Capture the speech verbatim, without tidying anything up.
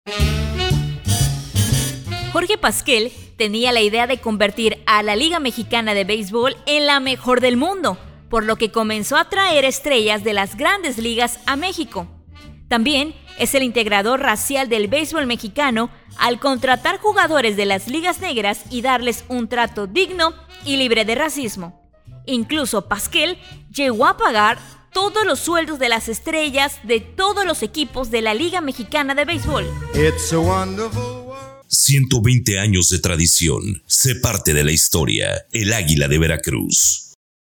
Jorge Pasquel tenía la idea de convertir a la Liga Mexicana de Béisbol en la mejor del mundo, por lo que comenzó a traer estrellas de las grandes ligas a México. También es el integrador racial del béisbol mexicano al contratar jugadores de las ligas negras y darles un trato digno y libre de racismo. Incluso Pasquel llegó a pagar todos los sueldos de las estrellas de todos los equipos de la Liga Mexicana de Béisbol. It's a wonderful world. ciento veinte años de tradición. Sé parte de la historia. El Águila de Veracruz.